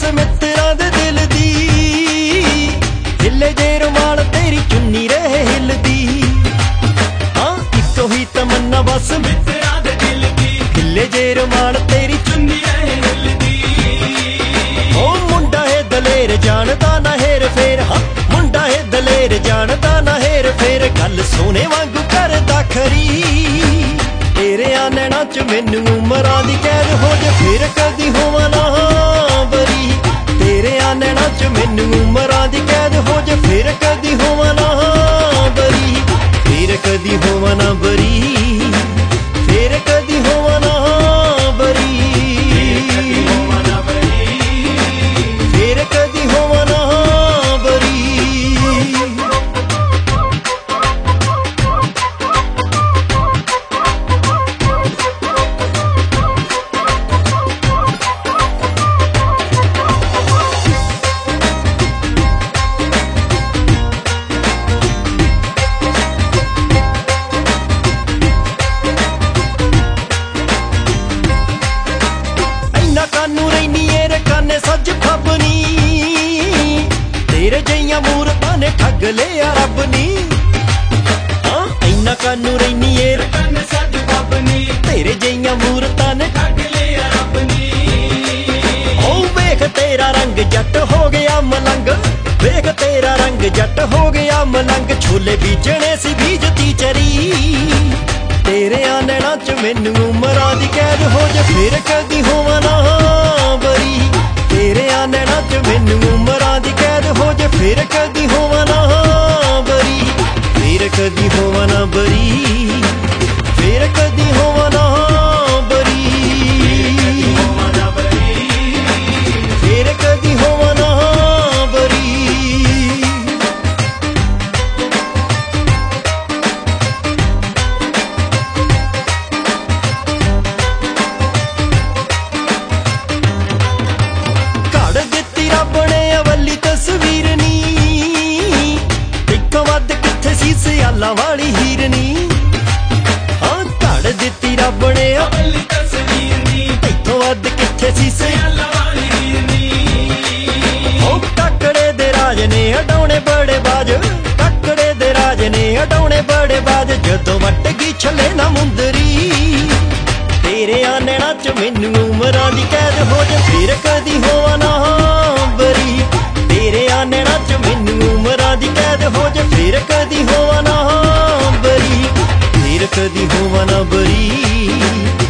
ਮਿੱਤਰਾਂ ਦੇ ਦਿਲ ਦੀ। ਹਿੱਲੇ ਜੇ ਰੁਮਾਲ ਤੇਰੀ ਚੁੰਨੀ ਰਹੇ ਹਿੱਲਦੀ। ਹਾਂ ਇੱਕੋ ਹੀ ਤਮੰਨਾ ਬਸ ਮਿੱਤਰਾਂ ਦੇ ਦਿਲ ਦੀ। ਹਿੱਲੇ ਜੇ ਰੁਮਾਲ ਤੇਰੀ ਚੁੰਨੀ ਰਹੇ ਹਿੱਲਦੀ। ਉਹ ਮੁੰਡਾ ਏ ਦਲੇਰ ਜਾਣਦਾ ਨਾ ਹੇਰ ਫੇਰ। ਹਾਂ ਮੁੰਡਾ ਏ ਦਲੇਰ ਜਾਣਦਾ ਨਾ ਹੇਰ ਫੇਰ। ਗੱਲ ਸੋਨੇ ਵਾਂਗੂ ਕਰਦਾ ਖਰੀ। ਤੇਰਿਆਂ ਨੈਣਾਂ ਚ ਮੈਨੂੰ ਉਮਰਾਂ ਦੀ ਕੈਦ ਹੋ ਜੇ ਫਿਰ ਕਦੀ ਹੋਵਾਂ ਨਾ ਬਰੀ। ਤੇਰਿਆਂ ਨੈਣਾਂ ਚ ਮੈਨੂੰ ਉਮਰਾਂ ਦੀ ਕੈਦ ਹੋ ਜੇ ਫਿਰ ਕਦੀ ਹੋਵਾਂ ਨਾ ਬਰੀ। ਫਿਰ ਕਦੀ ਹੋਵਾਂ ਨਾ ਬਰੀ। ਫਿਰ ਕਦੀ ਹੋਵਾਂ ਨਾ ਬਰੀ। ਫਿਰ ਕਦੀ ਹੋਵਾਂ ਨਾ ਬਰੀ। ਕਾਨੂੰ ਰਹਿਨੀ ਏ ਰਕਾਨੇ ਸੱਜ ਫੱਬਨੀ। ਤੇਰੇ ਜਈਆਂ ਮੂਰਤਾਂ ਨੇ ਠੱਗ ਲਿਆ ਰੱਬ ਨੀ। ਹਾਂ ਇੰਨਾ ਕਾਨੂੰ ਰਹਿਨੀ ਏ ਰਕਾਨੇ ਸੱਜ ਫੱਬਨੀ। ਤੇਰੇ ਜਈਆਂ ਮੂਰਤਾਂ ਨੇ ਠੱਗ ਲਿਆ ਰੱਬ ਨੀ। ਓ ਵੇਖ ਤੇਰਾ ਰੰਗ ਜੱਟ ਹੋ ਗਿਆ ਮਲੰਗ। ਵੇਖ ਤੇਰਾ ਰੰਗ ਜੱਟ ਹੋ ਗਿਆ ਮਲੰਗ। ਛੋਲੇ ਬੀਜਣੇ ਸੀ ਬੀਜਤੀ ਚਰੀ। ਤੇਰਿਆਂ ਨੈਣਾਂ ਚ ਮੈਨੂੰ ਉਮਰਾਂ ਦੀ ਕੈਦ ਹੋ ਜੇ ਫਿਰ ਕਦੀ ਹੋਵਾਂ ਨਾ ਬਰੀ। ਤੇਰਿਆਂ ਨੈਣਾਂ ਚ ਮੈਨੂੰ ਉਮਰਾਂ ਦੀ ਕੈਦ ਹੋ ਜੇ ਫਿਰ ਕਦੀ ਹੋਵਾਂ ਨਾ ਬਰੀ। ਫਿਰ ਕਦੀ ਹੋਵਾਂ ਨਾ ਬਰੀ। ਫਿਰ ਕਦੀ ਹੋਵਾਂ ਨਾ ਬਰੀ। ਫਿਰ ਕਦੀ ਹੋਵਾਂ ਨਾ ਬਰੀ। ਰੱਬ ਨੇ ਅਵੱਲੀ ਤਸਵੀਰ ਨੀ। ਇੱਕੋਂ ਵੱਧ ਕਿੱਥੇ ਸੀ ਸਿਆਲਾਂ ਵਾਲੀ ਹੀਰਨੀ। ਹਾਂ ਘੜ ਦਿੱਤੀ ਰੱਬ ਨੇ ਅਵੱਲੀ ਤਸਵੀਰ ਨੀ। ਇੱਥੋਂ ਵੱਧ ਕਿੱਥੇ ਸੀ ਸਿਆਲਾਂ ਵਾਲੀ ਹੀਰਨੀ। ਉਹ ਕਾਕੜੇ ਦੇ ਰਾਜ ਨੇ ਹਟਾਉਣੇ ਬੜੇ ਬਾਜ। ਕਾਕੜੇ ਦੇ ਰਾਜ ਨੇ ਹਟਾਉਣੇ ਬੜੇ ਬਾਜ। ਜਦੋਂ ਵੱਟ ਗਈ ਛੱਲੇ ਨਾ ਮੁੰਦਰੀ। ਤੇਰਿਆਂ ਨੈਣਾਂ ਚ ਮੈਨੂੰ ਉਮਰਾਂ ਦੀ ਕੈਦ ਹੋ ਜੇ ਫਿਰ ਕਦੀ ਹੋਵਾਂ ਨਾ ਬਰੀ। ਤੇਰਿਆਂ ਨੈਣਾਂ ਚ ਮੈਨੂੰ ਉਮਰਾਂ ਦੀ ਕੈਦ ਹੋ ਜੇ ਫਿਰ ਕਦੀ ਹੋਵਾਂ ਨਾ ਬਰੀ। ਫਿਰ ਕਦੀ ਹੋਵਾਂ ਨਾ ਬਰੀ।